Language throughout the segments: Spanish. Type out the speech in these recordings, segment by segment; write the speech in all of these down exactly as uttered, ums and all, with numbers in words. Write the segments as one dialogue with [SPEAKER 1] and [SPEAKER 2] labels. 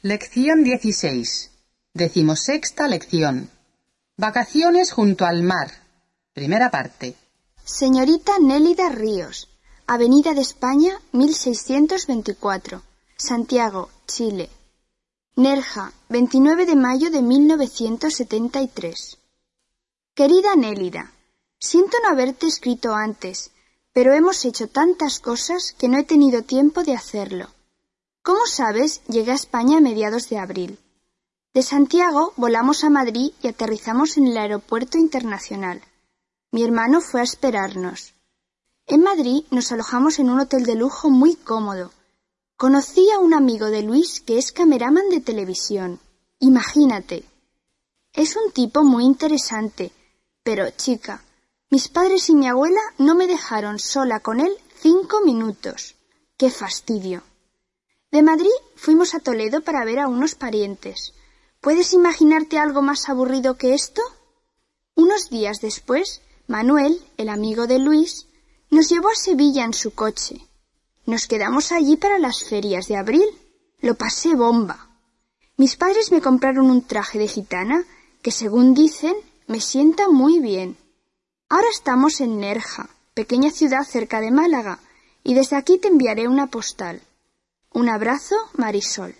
[SPEAKER 1] Lección dieciséis. Decimosexta lección. Vacaciones junto al mar. Primera parte.
[SPEAKER 2] Señorita Nélida Ríos, Avenida de España, mil seiscientos veinticuatro, Santiago, Chile. Nerja, veintinueve de mayo de mil novecientos setenta y tres. Querida Nélida, siento no haberte escrito antes, pero hemos hecho tantas cosas que no he tenido tiempo de hacerlo. Como sabes, llegué a España a mediados de abril. De Santiago volamos a Madrid y aterrizamos en el aeropuerto internacional. Mi hermano fue a esperarnos. En Madrid nos alojamos en un hotel de lujo muy cómodo. Conocí a un amigo de Luis que es cameraman de televisión. Imagínate. Es un tipo muy interesante, pero, chica, mis padres y mi abuela no me dejaron sola con él cinco minutos. ¡Qué fastidio! De Madrid fuimos a Toledo para ver a unos parientes. ¿Puedes imaginarte algo más aburrido que esto? Unos días después, Manuel, el amigo de Luis, nos llevó a Sevilla en su coche. Nos quedamos allí para las ferias de abril. Lo pasé bomba. Mis padres me compraron un traje de gitana que, según dicen, me sienta muy bien. Ahora estamos en Nerja, pequeña ciudad cerca de Málaga, y desde aquí te enviaré una postal. Un abrazo, Marisol.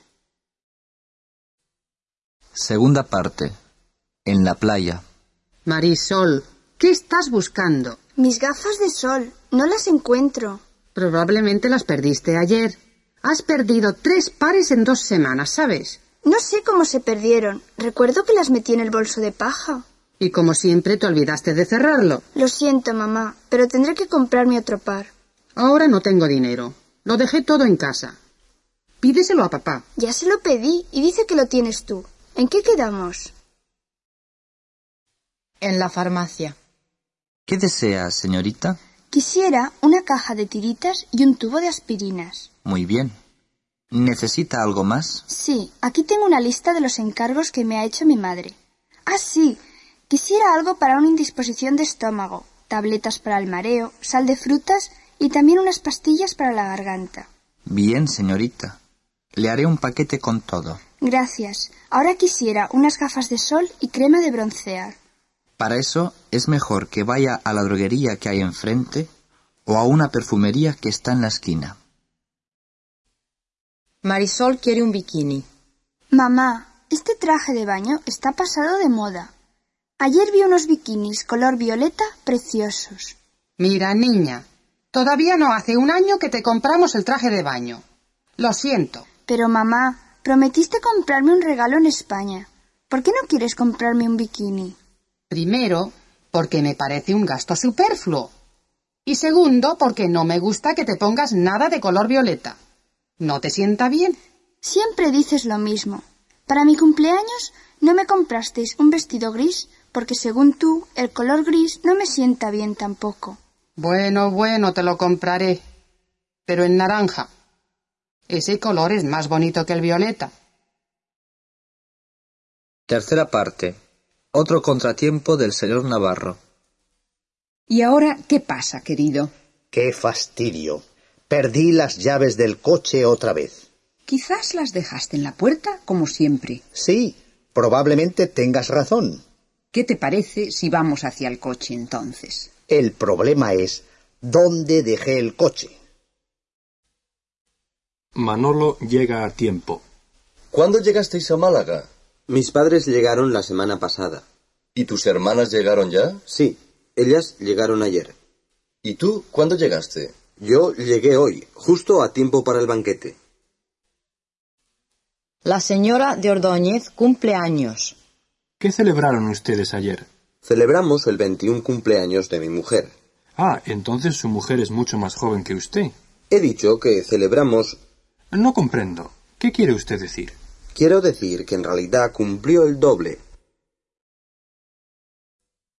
[SPEAKER 3] Segunda parte. En la playa.
[SPEAKER 1] Marisol, ¿qué estás buscando?
[SPEAKER 2] Mis gafas de sol. No las encuentro.
[SPEAKER 1] Probablemente las perdiste ayer. Has perdido tres pares en dos semanas, ¿sabes?
[SPEAKER 2] No sé cómo se perdieron. Recuerdo que las metí en el bolso de paja.
[SPEAKER 1] Y como siempre te olvidaste de cerrarlo.
[SPEAKER 2] Lo siento, mamá, pero tendré que comprarme otro par.
[SPEAKER 1] Ahora no tengo dinero. Lo dejé todo en casa. Pídeselo a papá.
[SPEAKER 2] Ya se lo pedí y dice que lo tienes tú. ¿En qué quedamos?
[SPEAKER 4] En la farmacia.
[SPEAKER 3] ¿Qué desea, señorita?
[SPEAKER 2] Quisiera una caja de tiritas y un tubo de aspirinas.
[SPEAKER 3] Muy bien. ¿Necesita algo más?
[SPEAKER 2] Sí, aquí tengo una lista de los encargos que me ha hecho mi madre. Ah, sí. Quisiera algo para una indisposición de estómago, tabletas para el mareo, sal de frutas y también unas pastillas para la garganta.
[SPEAKER 3] Bien, señorita. Le haré un paquete con todo.
[SPEAKER 2] Gracias. Ahora quisiera unas gafas de sol y crema de broncear.
[SPEAKER 3] Para eso es mejor que vaya a la droguería que hay enfrente o a una perfumería que está en la esquina.
[SPEAKER 4] Marisol quiere un bikini.
[SPEAKER 2] Mamá, este traje de baño está pasado de moda. Ayer vi unos bikinis color violeta preciosos.
[SPEAKER 1] Mira, niña, todavía no hace un año que te compramos el traje de baño. Lo siento.
[SPEAKER 2] Pero mamá, prometiste comprarme un regalo en España. ¿Por qué no quieres comprarme un bikini?
[SPEAKER 1] Primero, porque me parece un gasto superfluo. Y segundo, porque no me gusta que te pongas nada de color violeta. ¿No te sienta bien?
[SPEAKER 2] Siempre dices lo mismo. Para mi cumpleaños no me comprasteis un vestido gris porque, según tú, el color gris no me sienta bien tampoco.
[SPEAKER 1] Bueno, bueno, te lo compraré. Pero en naranja. Ese color es más bonito que el violeta.
[SPEAKER 3] Tercera parte. Otro contratiempo del señor Navarro.
[SPEAKER 5] ¿Y ahora qué pasa, querido?
[SPEAKER 6] ¡Qué fastidio! Perdí las llaves del coche otra vez.
[SPEAKER 5] Quizás las dejaste en la puerta, como siempre.
[SPEAKER 6] Sí, probablemente tengas razón.
[SPEAKER 5] ¿Qué te parece si vamos hacia el coche entonces?
[SPEAKER 6] El problema es ¿dónde dejé el coche?
[SPEAKER 7] Manolo llega a tiempo.
[SPEAKER 8] ¿Cuándo llegasteis a Málaga?
[SPEAKER 9] Mis padres llegaron la semana pasada.
[SPEAKER 8] ¿Y tus hermanas llegaron ya?
[SPEAKER 9] Sí, ellas llegaron ayer.
[SPEAKER 8] ¿Y tú cuándo llegaste?
[SPEAKER 9] Yo llegué hoy, justo a tiempo para el banquete.
[SPEAKER 4] La señora de Ordóñez cumple años.
[SPEAKER 7] ¿Qué celebraron ustedes ayer?
[SPEAKER 9] Celebramos el veintiún cumpleaños de mi mujer.
[SPEAKER 7] Ah, entonces su mujer es mucho más joven que usted.
[SPEAKER 9] He dicho que celebramos...
[SPEAKER 7] No comprendo. ¿Qué quiere usted decir?
[SPEAKER 9] Quiero decir que en realidad cumplió el doble.